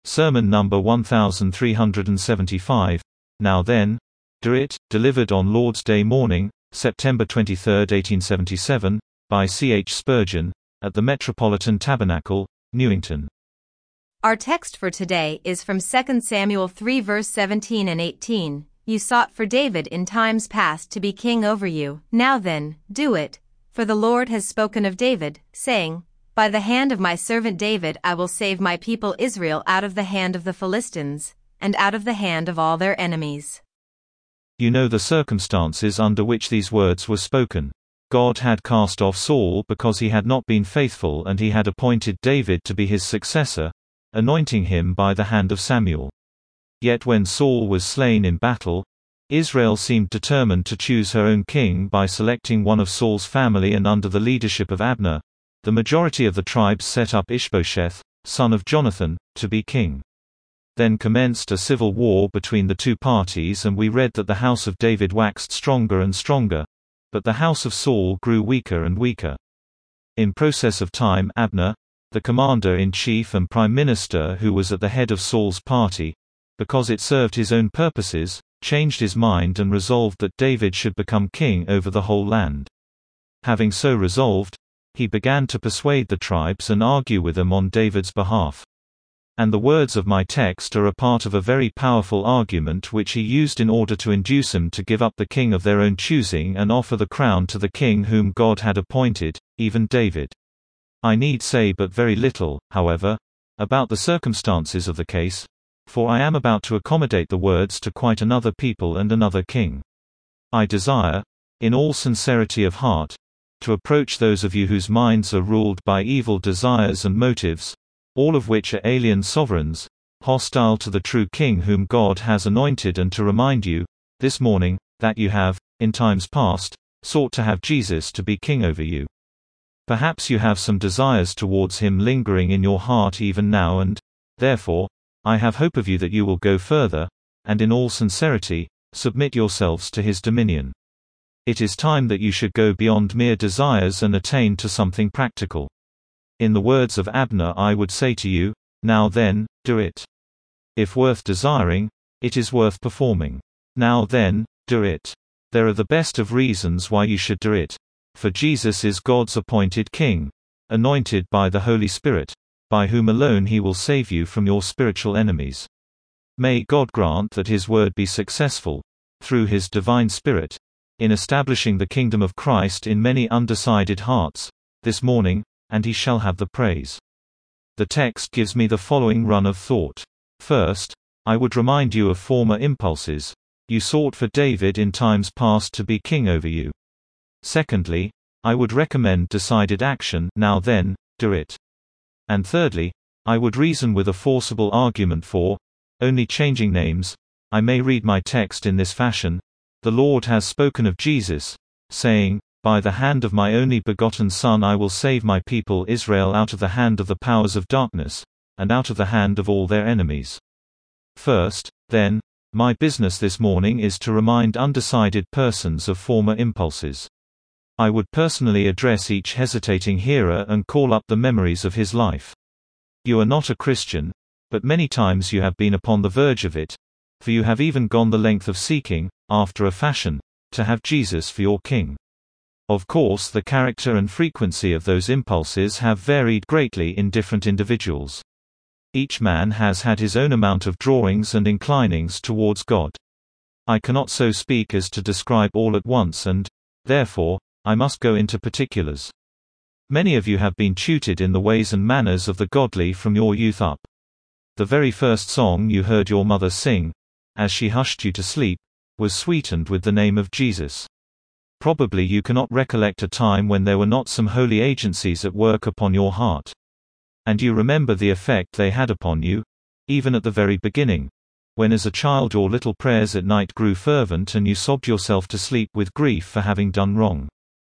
Sermon number 1375, Now Then, Do It, delivered on Lord's Day morning, September 23, 1877, by C. H. Spurgeon, at the Metropolitan Tabernacle, Newington. Our text for today is from 2 Samuel 3 verse 17 and 18. You sought for David in times past to be king over you. Now then, do it, for the Lord has spoken of David, saying, By the hand of my servant David I will save my people Israel out of the hand of the Philistines, and out of the hand of all their enemies. You know the circumstances under which these words were spoken. God had cast off Saul because he had not been faithful, and he had appointed David to be his successor, anointing him by the hand of Samuel. Yet when Saul was slain in battle, Israel seemed determined to choose her own king by selecting one of Saul's family, and under the leadership of Abner, the majority of the tribes set up Ishbosheth, son of Jonathan, to be king. Then commenced a civil war between the two parties, and we read that the house of David waxed stronger and stronger, but the house of Saul grew weaker and weaker. In process of time Abner, the commander-in-chief and prime minister who was at the head of Saul's party, because it served his own purposes, changed his mind and resolved that David should become king over the whole land. Having so resolved, he began to persuade the tribes and argue with them on David's behalf. And the words of my text are a part of a very powerful argument which he used in order to induce them to give up the king of their own choosing and offer the crown to the king whom God had appointed, even David. I need say but very little, however, about the circumstances of the case, for I am about to accommodate the words to quite another people and another king. I desire, in all sincerity of heart, to approach those of you whose minds are ruled by evil desires and motives, all of which are alien sovereigns, hostile to the true king whom God has anointed, and to remind you, this morning, that you have, in times past, sought to have Jesus to be king over you. Perhaps you have some desires towards him lingering in your heart even now, and, therefore, I have hope of you that you will go further, and in all sincerity, submit yourselves to his dominion. It is time that you should go beyond mere desires and attain to something practical. In the words of Abner I would say to you, now then, do it. If worth desiring, it is worth performing. Now then, do it. There are the best of reasons why you should do it. For Jesus is God's appointed king, anointed by the Holy Spirit, by whom alone he will save you from your spiritual enemies. May God grant that his word be successful, through his divine Spirit, in establishing the kingdom of Christ in many undecided hearts, this morning, and he shall have the praise. The text gives me the following run of thought. First, I would remind you of former impulses. You sought for David in times past to be king over you. Secondly, I would recommend decided action. Now then, do it. And thirdly, I would reason with a forcible argument for, only changing names. I may read my text in this fashion. The Lord has spoken of Jesus, saying, By the hand of my only begotten Son I will save my people Israel out of the hand of the powers of darkness, and out of the hand of all their enemies. First, then, my business this morning is to remind undecided persons of former impulses. I would personally address each hesitating hearer and call up the memories of his life. You are not a Christian, but many times you have been upon the verge of it, for you have even gone the length of seeking, after a fashion, to have Jesus for your king. Of course, the character and frequency of those impulses have varied greatly in different individuals. Each man has had his own amount of drawings and inclinings towards God. I cannot so speak as to describe all at once, and, therefore, I must go into particulars. Many of you have been tutored in the ways and manners of the godly from your youth up. The very first song you heard your mother sing, as she hushed you to sleep, was sweetened with the name of Jesus. Probably you cannot recollect a time when there were not some holy agencies at work upon your heart. And you remember the effect they had upon you, even at the very beginning, when as a child your little prayers at night grew fervent and you sobbed yourself to sleep with grief for having done wrong.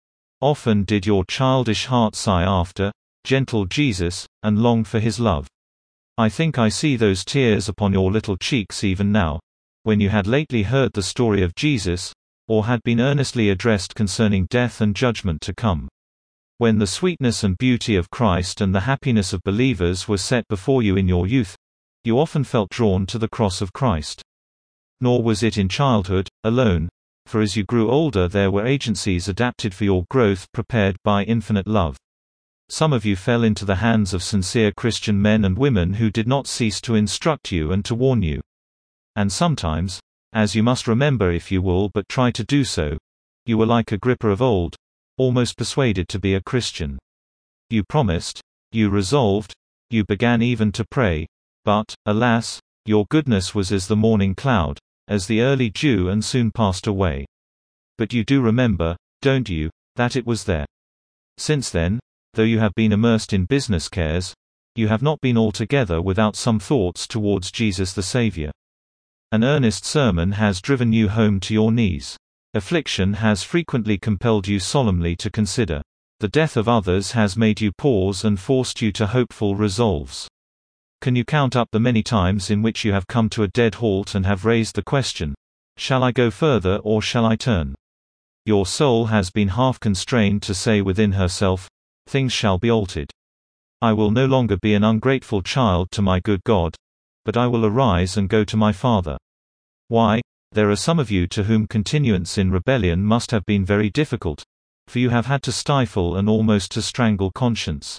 Often did your childish heart sigh after, gentle Jesus, and long for his love. I think I see those tears upon your little cheeks even now, when you had lately heard the story of Jesus, or had been earnestly addressed concerning death and judgment to come. When the sweetness and beauty of Christ and the happiness of believers were set before you in your youth, You often felt drawn to the cross of Christ. Nor was it in childhood, alone, for as you grew older there were agencies adapted for your growth prepared by infinite love. Some of you fell into the hands of sincere Christian men and women who did not cease to instruct you and to warn you. And sometimes, as you must remember if you will but try to do so, you were like Agrippa of old, almost persuaded to be a Christian. You promised, you resolved, you began even to pray, but, alas, your goodness was as the morning cloud, as the early dew, and soon passed away. But you do remember, don't you, that it was there. Since then, though you have been immersed in business cares, you have not been altogether without some thoughts towards Jesus the Savior. An earnest sermon has driven you home to your knees. Affliction has frequently compelled you solemnly to consider. The death of others has made you pause and forced you to hopeful resolves. Can you count up the many times in which you have come to a dead halt and have raised the question, shall I go further or shall I turn? Your soul has been half constrained to say within herself, things shall be altered. I will no longer be an ungrateful child to my good God, but I will arise and go to my Father. Why, there are some of you to whom continuance in rebellion must have been very difficult, for you have had to stifle and almost to strangle conscience.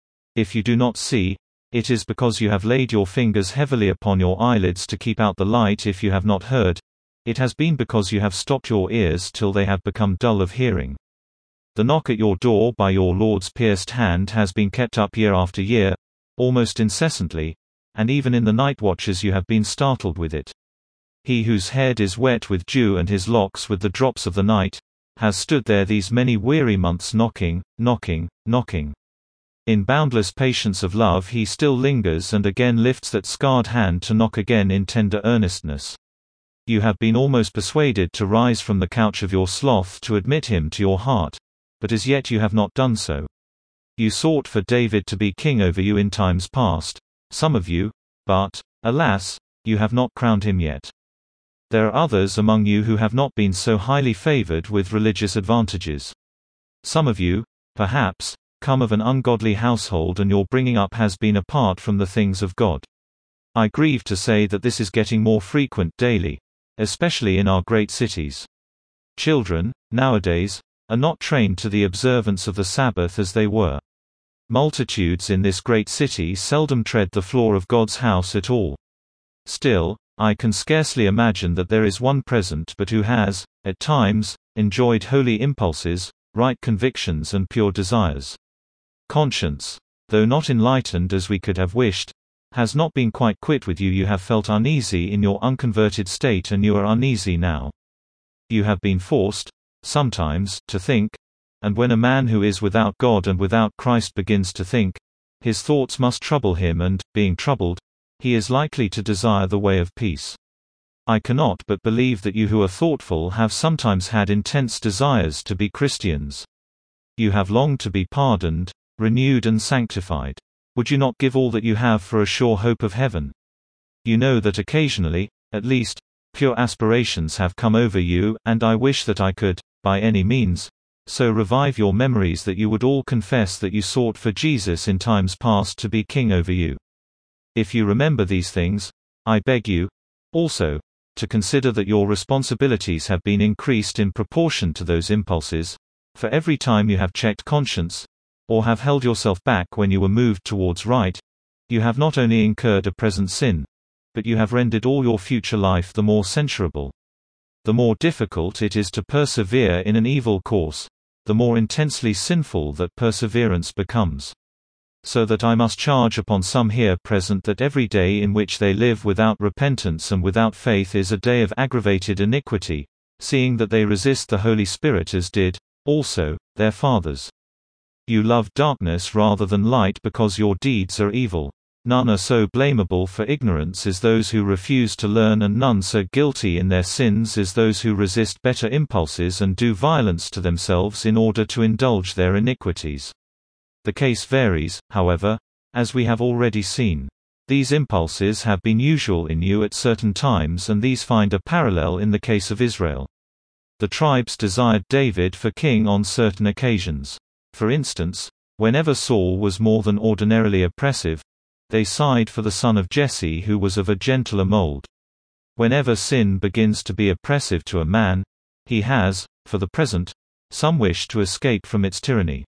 If you do not see, it is because you have laid your fingers heavily upon your eyelids to keep out the light. If you have not heard, it has been because you have stopped your ears till they have become dull of hearing. The knock at your door by your Lord's pierced hand has been kept up year after year, almost incessantly, and even in the night watches you have been startled with it. He whose head is wet with dew and his locks with the drops of the night, has stood there these many weary months knocking, knocking, knocking. In boundless patience of love he still lingers and again lifts that scarred hand to knock again in tender earnestness. You have been almost persuaded to rise from the couch of your sloth to admit him to your heart, but as yet you have not done so. You sought for David to be king over you in times past, some of you, but, alas, you have not crowned him yet. There are others among you who have not been so highly favored with religious advantages. Some of you, perhaps, come of an ungodly household and your bringing up has been apart from the things of God. I grieve to say that this is getting more frequent daily, especially in our great cities. Children, nowadays, are not trained to the observance of the Sabbath as they were. Multitudes in this great city seldom tread the floor of God's house at all. Still, I can scarcely imagine that there is one present but who has, at times, enjoyed holy impulses, right convictions and pure desires. Conscience, though not enlightened as we could have wished, has not been quite quit with you. You have felt uneasy in your unconverted state and you are uneasy now. You have been forced, sometimes, to think, and when a man who is without God and without Christ begins to think, his thoughts must trouble him and, being troubled, he is likely to desire the way of peace. I cannot but believe that you who are thoughtful have sometimes had intense desires to be Christians. You have longed to be pardoned, renewed and sanctified. Would you not give all that you have for a sure hope of heaven? You know that occasionally, at least, pure aspirations have come over you, and I wish that I could, by any means, so revive your memories that you would all confess that you sought for Jesus in times past to be king over you. If you remember these things, I beg you, also, to consider that your responsibilities have been increased in proportion to those impulses, for every time you have checked conscience, or have held yourself back when you were moved towards right, you have not only incurred a present sin, but you have rendered all your future life the more censurable. The more difficult it is to persevere in an evil course, the more intensely sinful that perseverance becomes. So that I must charge upon some here present that every day in which they live without repentance and without faith is a day of aggravated iniquity, seeing that they resist the Holy Spirit as did, also, their fathers. You love darkness rather than light because your deeds are evil. None are so blamable for ignorance as those who refuse to learn, and none so guilty in their sins as those who resist better impulses and do violence to themselves in order to indulge their iniquities. The case varies, however, as we have already seen. These impulses have been usual in you at certain times, and these find a parallel in the case of Israel. The tribes desired David for king on certain occasions. For instance, whenever Saul was more than ordinarily oppressive, They sighed for the son of Jesse who was of a gentler mold. Whenever sin begins to be oppressive to a man, he has, for the present, some wish to escape from its tyranny.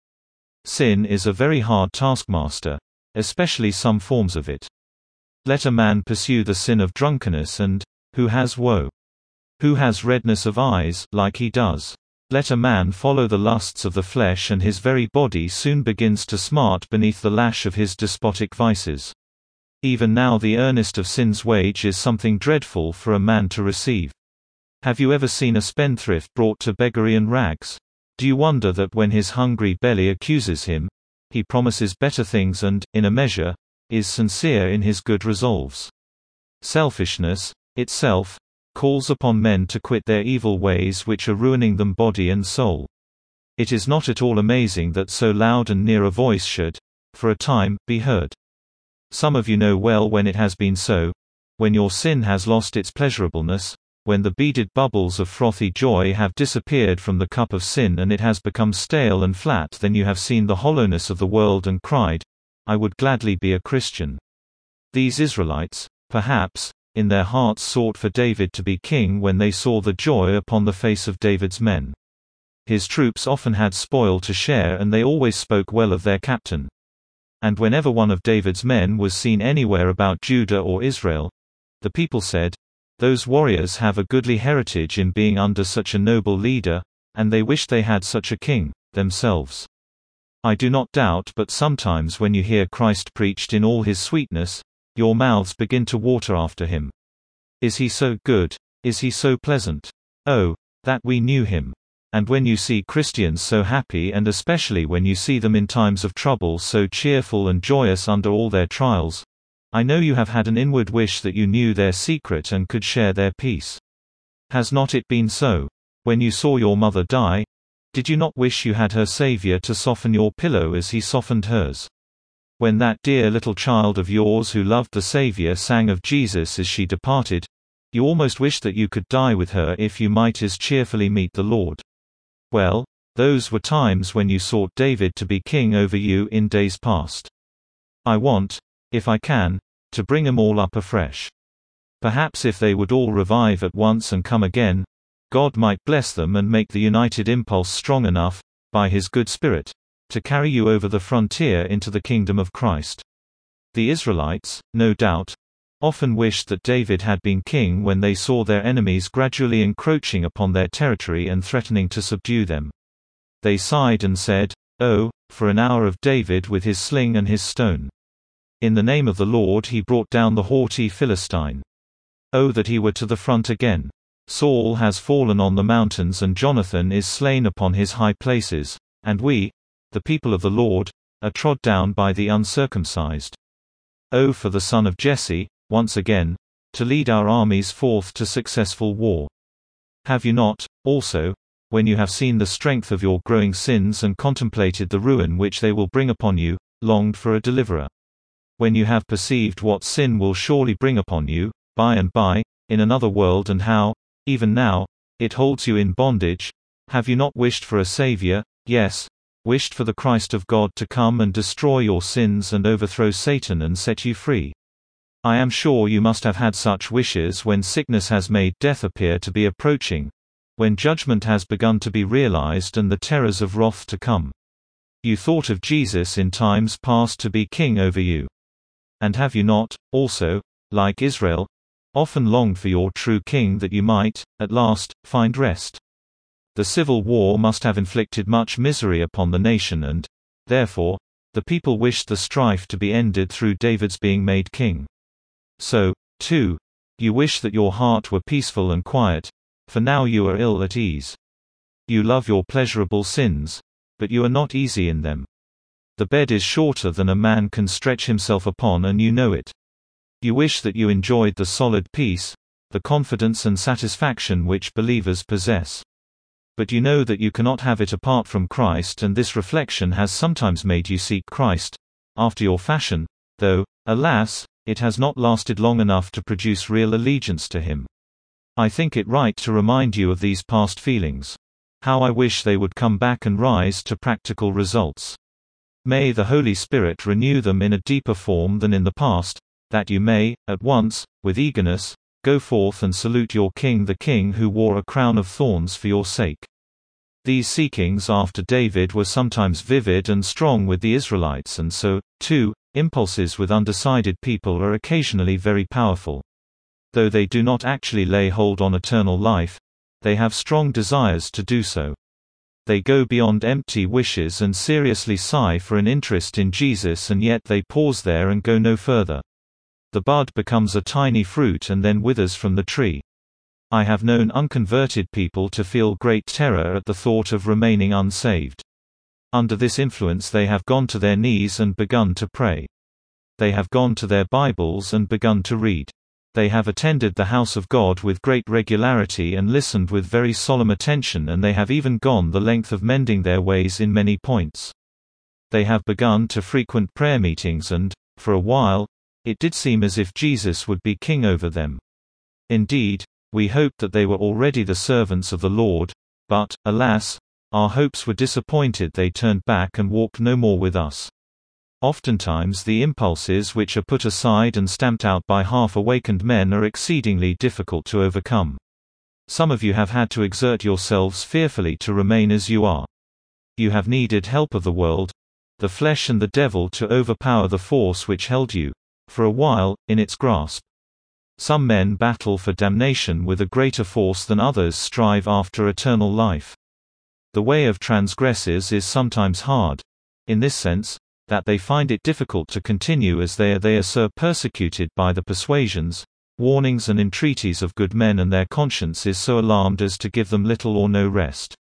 Sin is a very hard taskmaster, especially some forms of it. Let a man pursue the sin of drunkenness and, who has woe? Who has redness of eyes, like he does? Let a man follow the lusts of the flesh and his very body soon begins to smart beneath the lash of his despotic vices. Even now the earnest of sin's wage is something dreadful for a man to receive. Have you ever seen a spendthrift brought to beggary and rags? Do you wonder that when his hungry belly accuses him, he promises better things and, in a measure, is sincere in his good resolves? Selfishness, itself, calls upon men to quit their evil ways which are ruining them body and soul. It is not at all amazing that so loud and near a voice should, for a time, be heard. Some of you know well when it has been so, when your sin has lost its pleasurableness, when the beaded bubbles of frothy joy have disappeared from the cup of sin and it has become stale and flat, then you have seen the hollowness of the world and cried, I would gladly be a Christian. These Israelites, perhaps, in their hearts sought for David to be king when they saw the joy upon the face of David's men. His troops often had spoil to share and they always spoke well of their captain. And whenever one of David's men was seen anywhere about Judah or Israel, the people said, those warriors have a goodly heritage in being under such a noble leader, and they wish they had such a king, themselves. I do not doubt but sometimes when you hear Christ preached in all his sweetness, your mouths begin to water after him. Is he so good? Is he so pleasant? Oh, that we knew him. And when you see Christians so happy and especially when you see them in times of trouble so cheerful and joyous under all their trials, I know you have had an inward wish that you knew their secret and could share their peace. Has not it been so? When you saw your mother die, did you not wish you had her Savior to soften your pillow as he softened hers? When that dear little child of yours who loved the Savior sang of Jesus as she departed, you almost wished that you could die with her if you might as cheerfully meet the Lord. Well, those were times when you sought David to be king over you in days past. I want, if I can, to bring them all up afresh. Perhaps if they would all revive at once and come again, God might bless them and make the united impulse strong enough, by his good spirit, to carry you over the frontier into the kingdom of Christ. The Israelites, no doubt, often wished that David had been king when they saw their enemies gradually encroaching upon their territory and threatening to subdue them. They sighed and said, oh, for an hour of David with his sling and his stone. In the name of the Lord he brought down the haughty Philistine. Oh that he were to the front again. Saul has fallen on the mountains and Jonathan is slain upon his high places, and we, the people of the Lord, are trod down by the uncircumcised. Oh for the son of Jesse, once again, to lead our armies forth to successful war. Have you not, also, when you have seen the strength of your growing sins and contemplated the ruin which they will bring upon you, longed for a deliverer? When you have perceived what sin will surely bring upon you, by and by, in another world and how, even now, it holds you in bondage, have you not wished for a Savior, yes, wished for the Christ of God to come and destroy your sins and overthrow Satan and set you free? I am sure you must have had such wishes when sickness has made death appear to be approaching, when judgment has begun to be realized and the terrors of wrath to come. You thought of Jesus in times past to be king over you. And have you not, also, like Israel, often longed for your true king that you might, at last, find rest? The civil war must have inflicted much misery upon the nation and, therefore, the people wished the strife to be ended through David's being made king. So, too, you wish that your heart were peaceful and quiet, for now you are ill at ease. You love your pleasurable sins, but you are not easy in them. The bed is shorter than a man can stretch himself upon and you know it. You wish that you enjoyed the solid peace, the confidence and satisfaction which believers possess. But you know that you cannot have it apart from Christ, and this reflection has sometimes made you seek Christ, after your fashion, though, alas, it has not lasted long enough to produce real allegiance to him. I think it right to remind you of these past feelings. How I wish they would come back and rise to practical results. May the Holy Spirit renew them in a deeper form than in the past, that you may, at once, with eagerness, go forth and salute your King, the King who wore a crown of thorns for your sake. These seekings after David were sometimes vivid and strong with the Israelites, and so, too, impulses with undecided people are occasionally very powerful. Though they do not actually lay hold on eternal life, they have strong desires to do so. They go beyond empty wishes and seriously sigh for an interest in Jesus, and yet they pause there and go no further. The bud becomes a tiny fruit and then withers from the tree. I have known unconverted people to feel great terror at the thought of remaining unsaved. Under this influence they have gone to their knees and begun to pray. They have gone to their Bibles and begun to read. They have attended the house of God with great regularity and listened with very solemn attention, and they have even gone the length of mending their ways in many points. They have begun to frequent prayer meetings and, for a while, it did seem as if Jesus would be king over them. Indeed, we hoped that they were already the servants of the Lord, but, alas, our hopes were disappointed. They turned back and walked no more with us. Oftentimes the impulses which are put aside and stamped out by half-awakened men are exceedingly difficult to overcome. Some of you have had to exert yourselves fearfully to remain as you are. You have needed help of the world, the flesh and the devil to overpower the force which held you, for a while, in its grasp. Some men battle for damnation with a greater force than others strive after eternal life. The way of transgressors is sometimes hard, in this sense, that they find it difficult to continue as they are so persecuted by the persuasions, warnings and entreaties of good men, and their conscience is so alarmed as to give them little or no rest.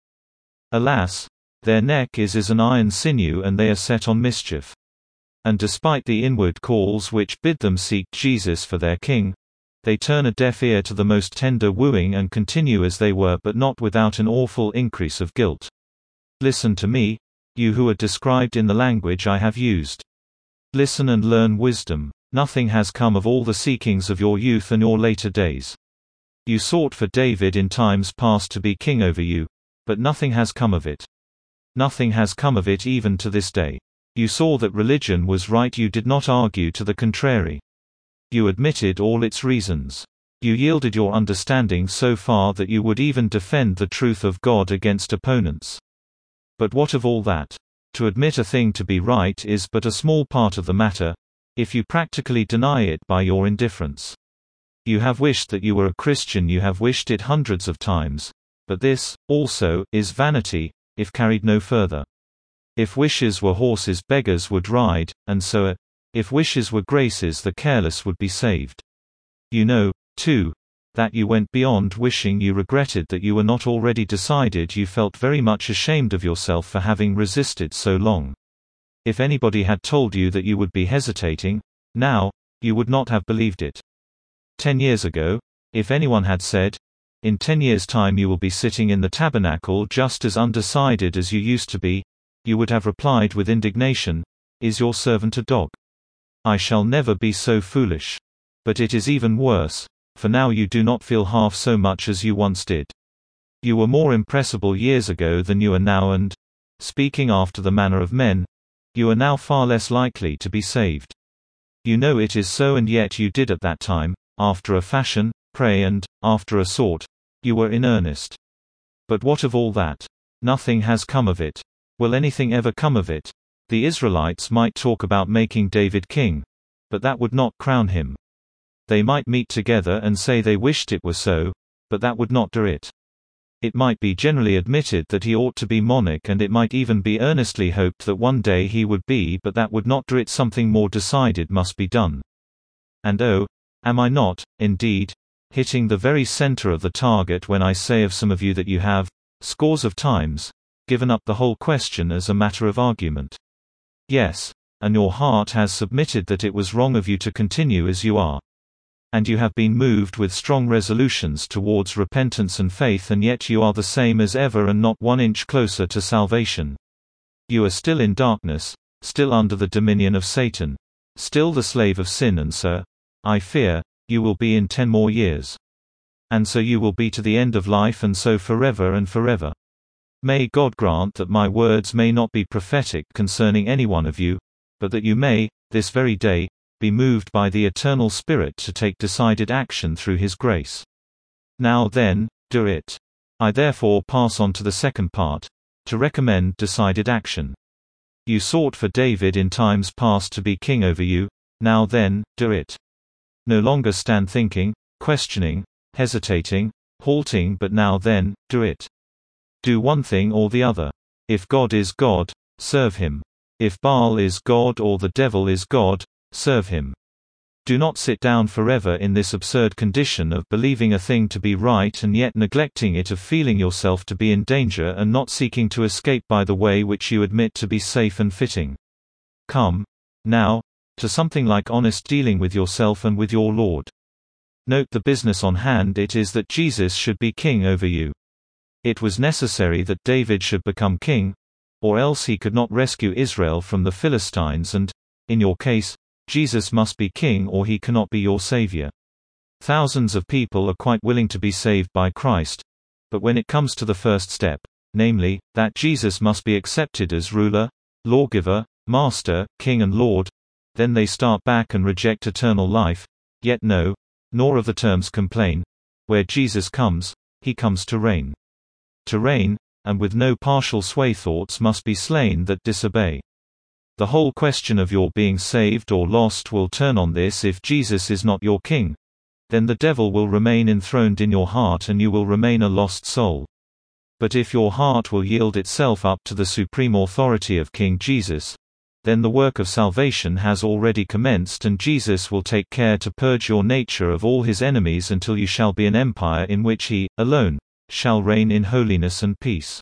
Alas, their neck is as an iron sinew, and they are set on mischief. And despite the inward calls which bid them seek Jesus for their King, they turn a deaf ear to the most tender wooing and continue as they were, but not without an awful increase of guilt. Listen to me, you who are described in the language I have used. Listen and learn wisdom. Nothing has come of all the seekings of your youth and your later days. You sought for David in times past to be king over you, but nothing has come of it. Nothing has come of it even to this day. You saw that religion was right, you did not argue to the contrary. You admitted all its reasons. You yielded your understanding so far that you would even defend the truth of God against opponents. But what of all that? To admit a thing to be right is but a small part of the matter, if you practically deny it by your indifference. You have wished that you were a Christian, you have wished it hundreds of times, but this, also, is vanity, if carried no further. If wishes were horses beggars would ride, and so, if wishes were graces the careless would be saved. You know, too, that you went beyond wishing. You regretted that you were not already decided. You felt very much ashamed of yourself for having resisted so long. If anybody had told you that you would be hesitating, now, you would not have believed it. 10 years ago, if anyone had said, in 10 years' time you will be sitting in the tabernacle just as undecided as you used to be, you would have replied with indignation, is your servant a dog? I shall never be so foolish. But it is even worse, for now you do not feel half so much as you once did. You were more impressible years ago than you are now, and, speaking after the manner of men, you are now far less likely to be saved. You know it is so, and yet you did at that time, after a fashion, pray, and, after a sort, you were in earnest. But what of all that? Nothing has come of it. Will anything ever come of it? The Israelites might talk about making David king, but that would not crown him. They might meet together and say they wished it were so, but that would not do it. It might be generally admitted that he ought to be monarch, and it might even be earnestly hoped that one day he would be, but that would not do it. Something more decided must be done. And oh, am I not, indeed, hitting the very center of the target when I say of some of you that you have, scores of times, given up the whole question as a matter of argument? Yes, and your heart has submitted that it was wrong of you to continue as you are. And you have been moved with strong resolutions towards repentance and faith, and yet you are the same as ever and not 1 inch closer to salvation. You are still in darkness, still under the dominion of Satan, still the slave of sin, and so, I fear, you will be in 10 more years. And so you will be to the end of life, and so forever and forever. May God grant that my words may not be prophetic concerning any one of you, but that you may, this very day, be moved by the eternal Spirit to take decided action through His grace. Now then, do it. I therefore pass on to the second part, to recommend decided action. You sought for David in times past to be king over you, now then, do it. No longer stand thinking, questioning, hesitating, halting, but now then, do it. Do one thing or the other. If God is God, serve Him. If Baal is God or the devil is God, serve him. Do not sit down forever in this absurd condition of believing a thing to be right and yet neglecting it, of feeling yourself to be in danger and not seeking to escape by the way which you admit to be safe and fitting. Come, now, to something like honest dealing with yourself and with your Lord. Note the business on hand. It is that Jesus should be king over you. It was necessary that David should become king, or else he could not rescue Israel from the Philistines, and, in your case, Jesus must be king or he cannot be your savior. Thousands of people are quite willing to be saved by Christ, but when it comes to the first step, namely, that Jesus must be accepted as ruler, lawgiver, master, king and Lord, then they start back and reject eternal life. Yet no, nor of the terms complain. Where Jesus comes, he comes to reign. To reign, and with no partial sway. Thoughts must be slain that disobey. The whole question of your being saved or lost will turn on this. If Jesus is not your king, then the devil will remain enthroned in your heart and you will remain a lost soul. But if your heart will yield itself up to the supreme authority of King Jesus, then the work of salvation has already commenced, and Jesus will take care to purge your nature of all his enemies until you shall be an empire in which he, alone, shall reign in holiness and peace.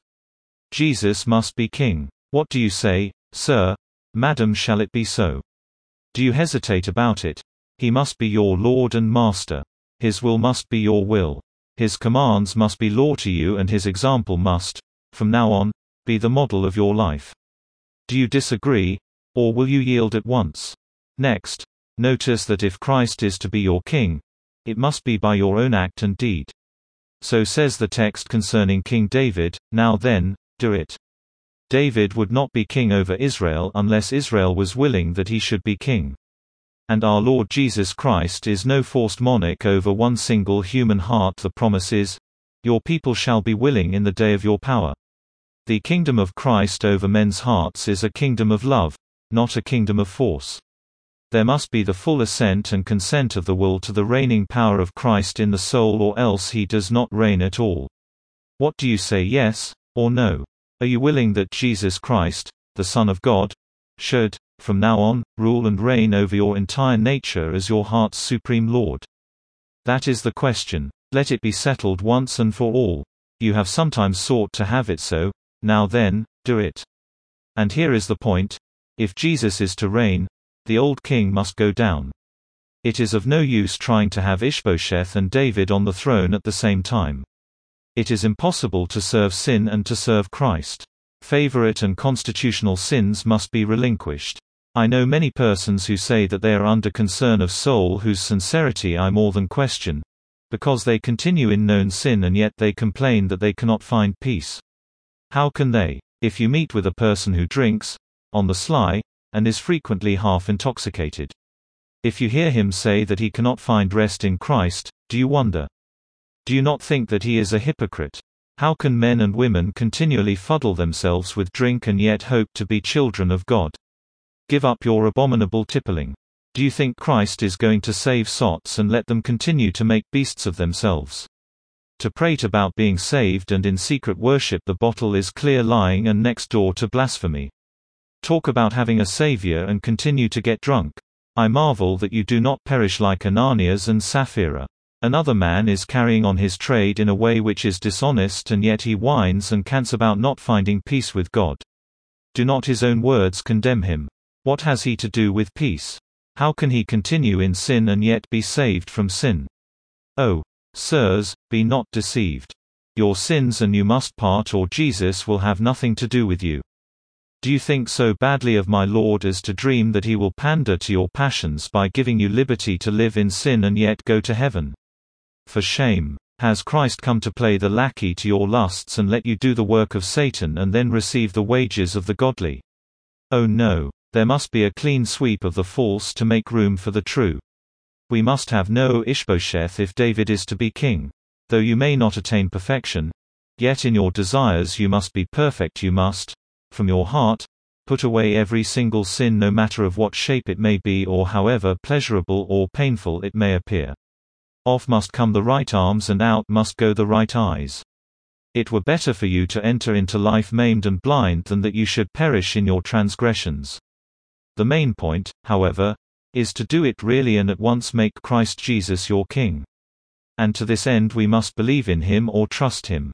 Jesus must be king. What do you say, sir? Madam, shall it be so? Do you hesitate about it? He must be your Lord and Master. His will must be your will. His commands must be law to you, and his example must, from now on, be the model of your life. Do you disagree, or will you yield at once? Next, notice that if Christ is to be your king, it must be by your own act and deed. So says the text concerning King David, now then, do it. David would not be king over Israel unless Israel was willing that he should be king. And our Lord Jesus Christ is no forced monarch over one single human heart. The promise is, your people shall be willing in the day of your power. The kingdom of Christ over men's hearts is a kingdom of love, not a kingdom of force. There must be the full assent and consent of the will to the reigning power of Christ in the soul, or else he does not reign at all. What do you say, yes or no? Are you willing that Jesus Christ, the Son of God, should, from now on, rule and reign over your entire nature as your heart's supreme Lord? That is the question. Let it be settled once and for all. You have sometimes sought to have it so, now then, do it. And here is the point. If Jesus is to reign, the old king must go down. It is of no use trying to have Ishbosheth and David on the throne at the same time. It is impossible to serve sin and to serve Christ. Favorite and constitutional sins must be relinquished. I know many persons who say that they are under concern of soul whose sincerity I more than question, because they continue in known sin and yet they complain that they cannot find peace. How can they? If you meet with a person who drinks, on the sly, and is frequently half intoxicated. If you hear him say that he cannot find rest in Christ, do you wonder? Do you not think that he is a hypocrite? How can men and women continually fuddle themselves with drink and yet hope to be children of God? Give up your abominable tippling. Do you think Christ is going to save sots and let them continue to make beasts of themselves? To prate about being saved and in secret worship the bottle is clear lying and next door to blasphemy. Talk about having a savior and continue to get drunk. I marvel that you do not perish like Ananias and Sapphira. Another man is carrying on his trade in a way which is dishonest, and yet he whines and cants about not finding peace with God. Do not his own words condemn him? What has he to do with peace? How can he continue in sin and yet be saved from sin? Oh, sirs, be not deceived. Your sins and you must part, or Jesus will have nothing to do with you. Do you think so badly of my Lord as to dream that he will pander to your passions by giving you liberty to live in sin and yet go to heaven? For shame. Has Christ come to play the lackey to your lusts and let you do the work of Satan and then receive the wages of the godly? Oh no. There must be a clean sweep of the false to make room for the true. We must have no Ishbosheth if David is to be king. Though you may not attain perfection, yet in your desires you must be perfect. You must, from your heart, put away every single sin, no matter of what shape it may be or however pleasurable or painful it may appear. Off must come the right arms and out must go the right eyes. It were better for you to enter into life maimed and blind than that you should perish in your transgressions. The main point, however, is to do it really and at once make Christ Jesus your King. And to this end we must believe in Him or trust Him.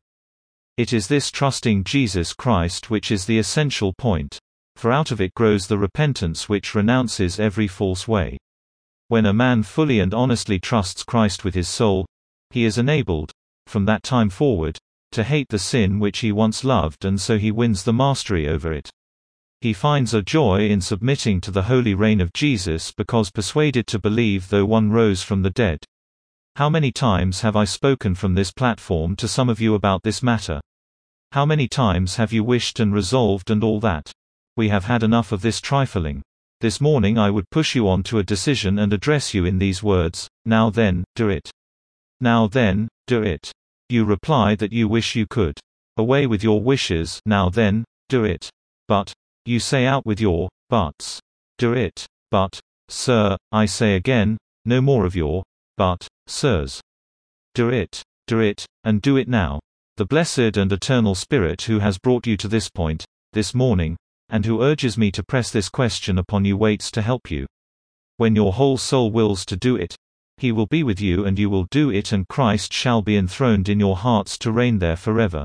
It is this trusting Jesus Christ which is the essential point, for out of it grows the repentance which renounces every false way. When a man fully and honestly trusts Christ with his soul, he is enabled, from that time forward, to hate the sin which he once loved, and so he wins the mastery over it. He finds a joy in submitting to the holy reign of Jesus because persuaded to believe though one rose from the dead. How many times have I spoken from this platform to some of you about this matter? How many times have you wished and resolved and all that? We have had enough of this trifling. This morning I would push you on to a decision and address you in these words: now then, do it. Now then, do it. You reply that you wish you could. Away with your wishes, now then, do it. But, you say, out with your buts. Do it. But, sir, I say again, no more of your but, sirs. Do it, and do it now. The blessed and eternal Spirit who has brought you to this point, this morning, and who urges me to press this question upon you waits to help you. When your whole soul wills to do it, He will be with you and you will do it, and Christ shall be enthroned in your hearts to reign there forever.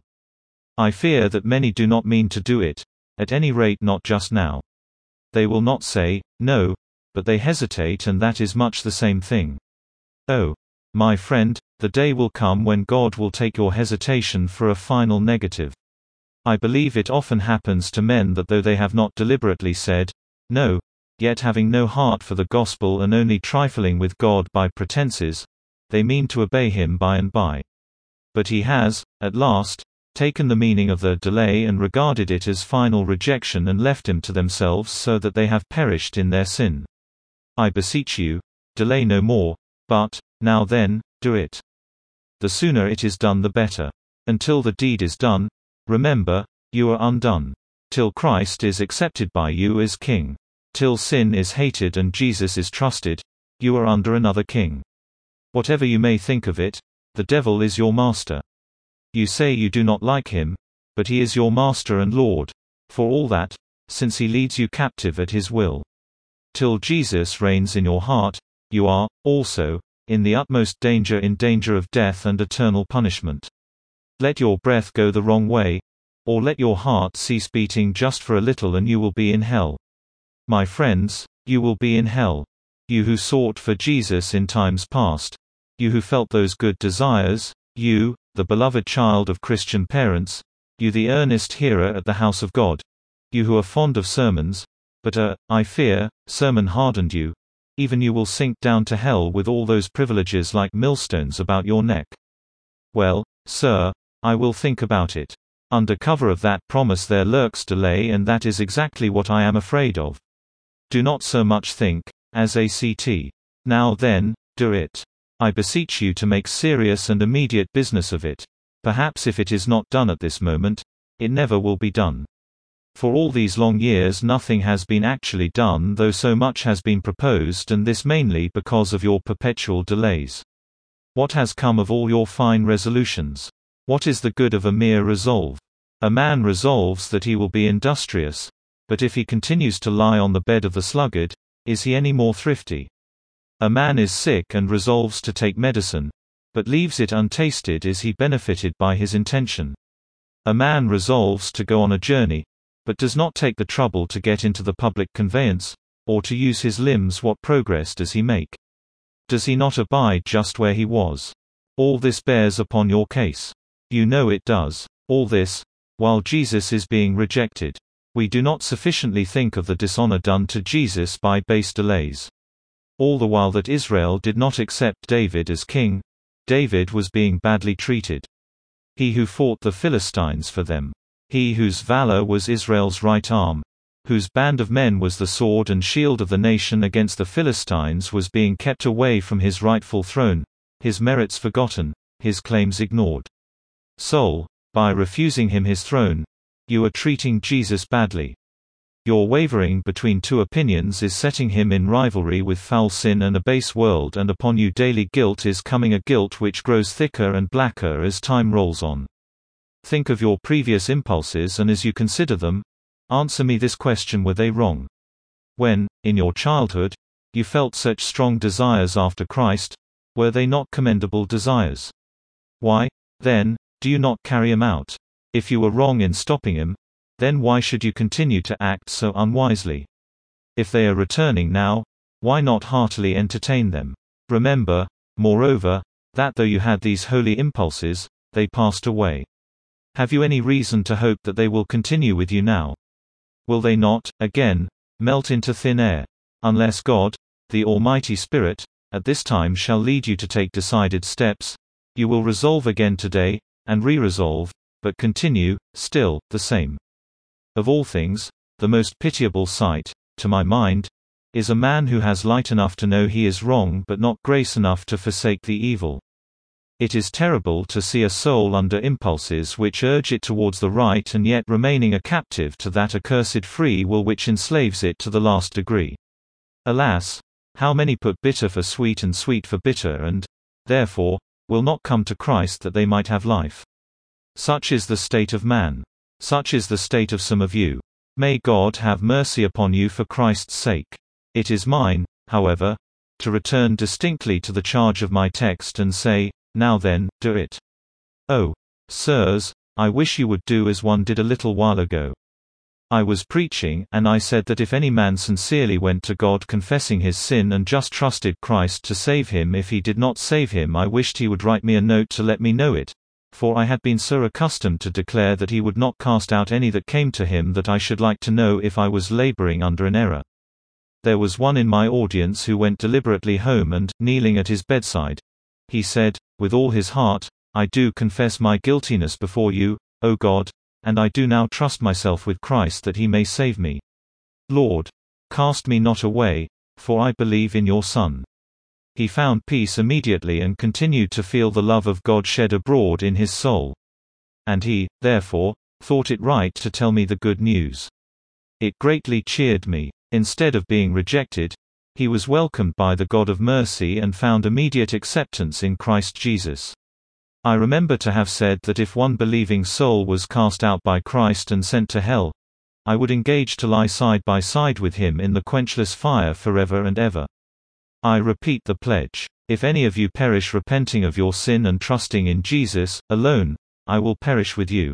I fear that many do not mean to do it, at any rate not just now. They will not say, no, but they hesitate, and that is much the same thing. Oh, my friend, the day will come when God will take your hesitation for a final negative. I believe it often happens to men that though they have not deliberately said, no, yet having no heart for the gospel and only trifling with God by pretenses, they mean to obey Him by and by. But He has, at last, taken the meaning of their delay and regarded it as final rejection and left Him to themselves, so that they have perished in their sin. I beseech you, delay no more, but, now then, do it. The sooner it is done the better. Until the deed is done, remember, you are undone. Till Christ is accepted by you as King. Till sin is hated and Jesus is trusted, you are under another king. Whatever you may think of it, the devil is your master. You say you do not like him, but he is your master and Lord, for all that, since he leads you captive at his will. Till Jesus reigns in your heart, you are, also, in the utmost danger, in danger of death and eternal punishment. Let your breath go the wrong way, or let your heart cease beating just for a little, and you will be in hell. My friends, you will be in hell. You who sought for Jesus in times past, you who felt those good desires, you, the beloved child of Christian parents, you the earnest hearer at the house of God, you who are fond of sermons, but I fear, sermon hardened you, even you will sink down to hell with all those privileges like millstones about your neck. Well, sir, I will think about it. Under cover of that promise there lurks delay, and that is exactly what I am afraid of. Do not so much think, as act. Now then, do it. I beseech you to make serious and immediate business of it. Perhaps if it is not done at this moment, it never will be done. For all these long years nothing has been actually done, though so much has been proposed, and this mainly because of your perpetual delays. What has come of all your fine resolutions? What is the good of a mere resolve? A man resolves that he will be industrious, but if he continues to lie on the bed of the sluggard, is he any more thrifty? A man is sick and resolves to take medicine, but leaves it untasted, is he benefited by his intention? A man resolves to go on a journey, but does not take the trouble to get into the public conveyance, or to use his limbs, what progress does he make? Does he not abide just where he was? All this bears upon your case. You know it does. All this, while Jesus is being rejected. We do not sufficiently think of the dishonor done to Jesus by base delays. All the while that Israel did not accept David as king, David was being badly treated. He who fought the Philistines for them. He whose valor was Israel's right arm, whose band of men was the sword and shield of the nation against the Philistines, was being kept away from his rightful throne, his merits forgotten, his claims ignored. Soul, by refusing him his throne, you are treating Jesus badly. Your wavering between two opinions is setting him in rivalry with foul sin and a base world, and upon you daily guilt is coming, a guilt which grows thicker and blacker as time rolls on. Think of your previous impulses, and as you consider them, answer me this question: were they wrong? When, in your childhood, you felt such strong desires after Christ, were they not commendable desires? Why, then, do you not carry them out? If you were wrong in stopping him, then why should you continue to act so unwisely? If they are returning now, why not heartily entertain them? Remember, moreover, that though you had these holy impulses, they passed away. Have you any reason to hope that they will continue with you now? Will they not, again, melt into thin air? Unless God, the Almighty Spirit, at this time shall lead you to take decided steps, you will resolve again today, and re-resolve, but continue, still, the same. Of all things, the most pitiable sight, to my mind, is a man who has light enough to know he is wrong but not grace enough to forsake the evil. It is terrible to see a soul under impulses which urge it towards the right, and yet remaining a captive to that accursed free will which enslaves it to the last degree. Alas, how many put bitter for sweet and sweet for bitter, and, therefore, will not come to Christ that they might have life. Such is the state of man. Such is the state of some of you. May God have mercy upon you for Christ's sake. It is mine, however, to return distinctly to the charge of my text and say, now then, do it. Oh, sirs, I wish you would do as one did a little while ago. I was preaching, and I said that if any man sincerely went to God confessing his sin and just trusted Christ to save him, if he did not save him, I wished he would write me a note to let me know it, for I had been so accustomed to declare that he would not cast out any that came to him that I should like to know if I was laboring under an error. There was one in my audience who went deliberately home and, kneeling at his bedside, he said, with all his heart, I do confess my guiltiness before you, O God, and I do now trust myself with Christ that he may save me. Lord, cast me not away, for I believe in your Son. He found peace immediately and continued to feel the love of God shed abroad in his soul. And he, therefore, thought it right to tell me the good news. It greatly cheered me. Instead of being rejected, he was welcomed by the God of mercy and found immediate acceptance in Christ Jesus. I remember to have said that if one believing soul was cast out by Christ and sent to hell, I would engage to lie side by side with him in the quenchless fire forever and ever. I repeat the pledge. If any of you perish repenting of your sin and trusting in Jesus alone, I will perish with you.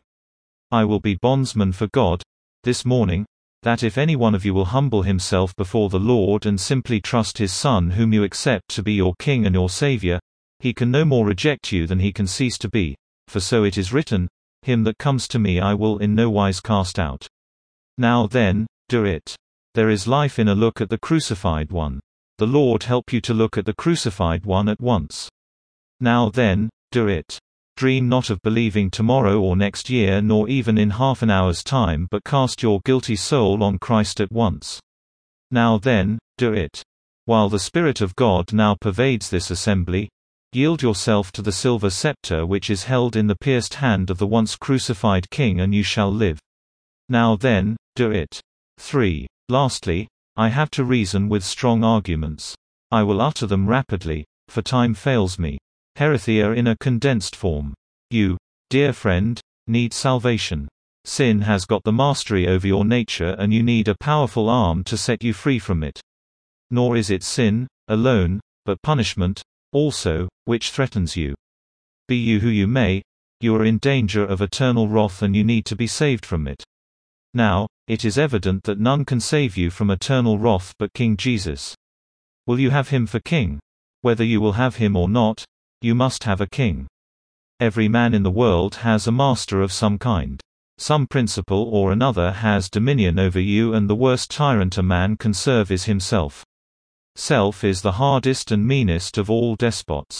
I will be bondsman for God, this morning, that if any one of you will humble himself before the Lord and simply trust his Son whom you accept to be your King and your Savior, he can no more reject you than he can cease to be, for so it is written, him that comes to me I will in no wise cast out. Now then, do it. There is life in a look at the crucified one. The Lord help you to look at the crucified one at once. Now then, do it. Dream not of believing tomorrow or next year nor even in half an hour's time, but cast your guilty soul on Christ at once. Now then, do it. While the Spirit of God now pervades this assembly, yield yourself to the silver scepter which is held in the pierced hand of the once crucified King, and you shall live. Now then, do it. 3. Lastly, I have to reason with strong arguments. I will utter them rapidly, for time fails me. Herethia in a condensed form. You, dear friend, need salvation. Sin has got the mastery over your nature and you need a powerful arm to set you free from it. Nor is it sin, alone, but punishment, also, which threatens you. Be you who you may, you are in danger of eternal wrath and you need to be saved from it. Now, it is evident that none can save you from eternal wrath but King Jesus. Will you have him for king? Whether you will have him or not, you must have a king. Every man in the world has a master of some kind. Some principle or another has dominion over you, and the worst tyrant a man can serve is himself. Self is the hardest and meanest of all despots.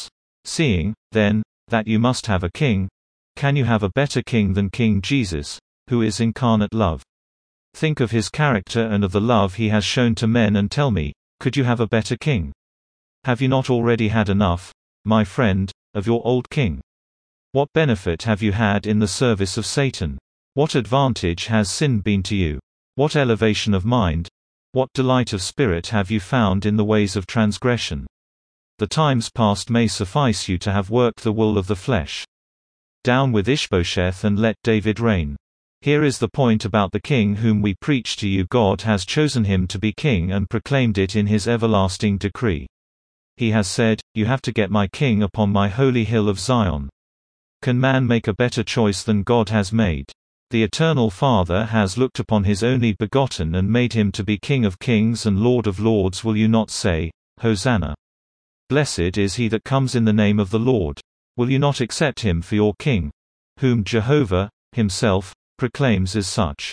Seeing, then, that you must have a king, can you have a better king than King Jesus, who is incarnate love? Think of his character and of the love he has shown to men and tell me, could you have a better king? Have you not already had enough, my friend, of your old king? What benefit have you had in the service of Satan? What advantage has sin been to you? What elevation of mind, what delight of spirit have you found in the ways of transgression? The times past may suffice you to have worked the wool of the flesh. Down with Ishbosheth and let David reign. Here is the point about the king whom we preach to you. God has chosen him to be king and proclaimed it in his everlasting decree. He has said, you have to get my king upon my holy hill of Zion. Can man make a better choice than God has made? The Eternal Father has looked upon his only begotten and made him to be King of kings and Lord of lords. Will you not say, Hosanna? Blessed is he that comes in the name of the Lord. Will you not accept him for your king, whom Jehovah, himself, proclaims as such?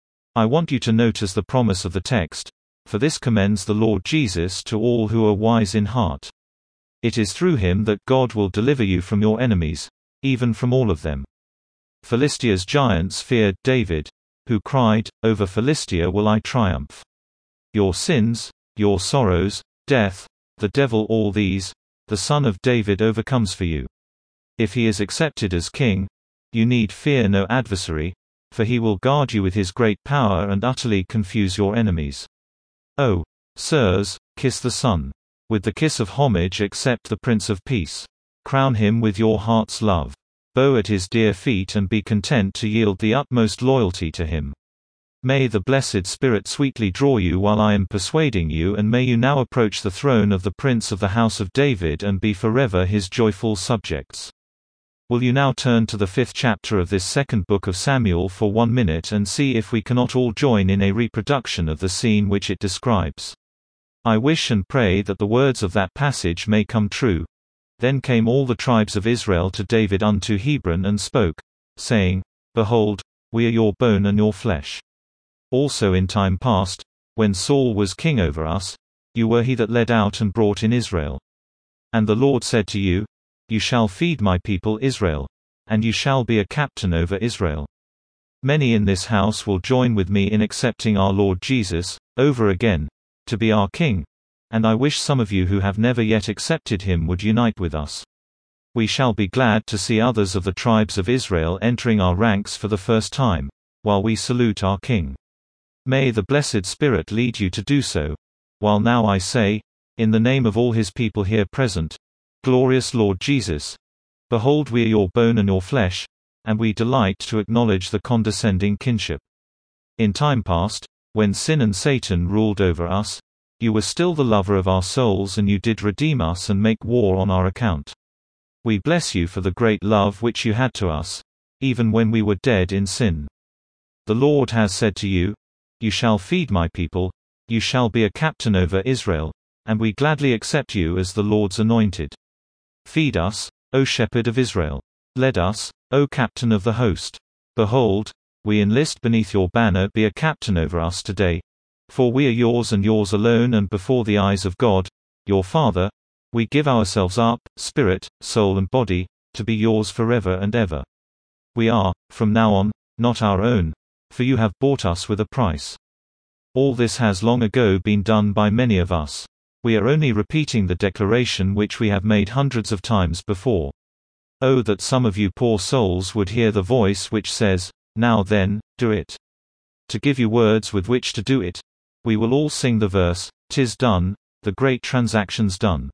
I want you to notice the promise of the text, for this commends the Lord Jesus to all who are wise in heart. It is through him that God will deliver you from your enemies, even from all of them. Philistia's giants feared David, who cried, over Philistia will I triumph. Your sins, your sorrows, death, the devil, all these, the Son of David overcomes for you. If he is accepted as king, you need fear no adversary, for he will guard you with his great power and utterly confuse your enemies. Oh, sirs, kiss the Son. With the kiss of homage accept the Prince of Peace. Crown him with your heart's love. Bow at his dear feet and be content to yield the utmost loyalty to him. May the blessed Spirit sweetly draw you while I am persuading you, and may you now approach the throne of the Prince of the house of David and be forever his joyful subjects. Will you now turn to the 5th chapter of this second book of Samuel for 1 minute and see if we cannot all join in a reproduction of the scene which it describes. I wish and pray that the words of that passage may come true. Then came all the tribes of Israel to David unto Hebron and spoke, saying, Behold, we are your bone and your flesh. Also in time past, when Saul was king over us, you were he that led out and brought in Israel. And the Lord said to you, You shall feed my people Israel, and you shall be a captain over Israel. Many in this house will join with me in accepting our Lord Jesus, over again, to be our King, and I wish some of you who have never yet accepted him would unite with us. We shall be glad to see others of the tribes of Israel entering our ranks for the first time, while we salute our King. May the blessed Spirit lead you to do so, while now I say, in the name of all his people here present, Glorious Lord Jesus, behold we are your bone and your flesh, and we delight to acknowledge the condescending kinship. In time past, when sin and Satan ruled over us, you were still the lover of our souls, and you did redeem us and make war on our account. We bless you for the great love which you had to us, even when we were dead in sin. The Lord has said to you, You shall feed my people, you shall be a captain over Israel, and we gladly accept you as the Lord's anointed. Feed us, O shepherd of Israel. Lead us, O captain of the host. Behold, we enlist beneath your banner, be a captain over us today. For we are yours and yours alone, and before the eyes of God, your Father, we give ourselves up, spirit, soul and body, to be yours forever and ever. We are, from now on, not our own, for you have bought us with a price. All this has long ago been done by many of us. We are only repeating the declaration which we have made hundreds of times before. Oh, that some of you poor souls would hear the voice which says, Now then, do it. To give you words with which to do it, we will all sing the verse, 'Tis done, the great transaction's done.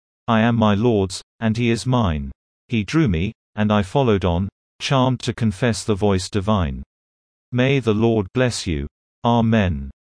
I am my Lord's, and he is mine. He drew me, and I followed on, charmed to confess the voice divine. May the Lord bless you. Amen.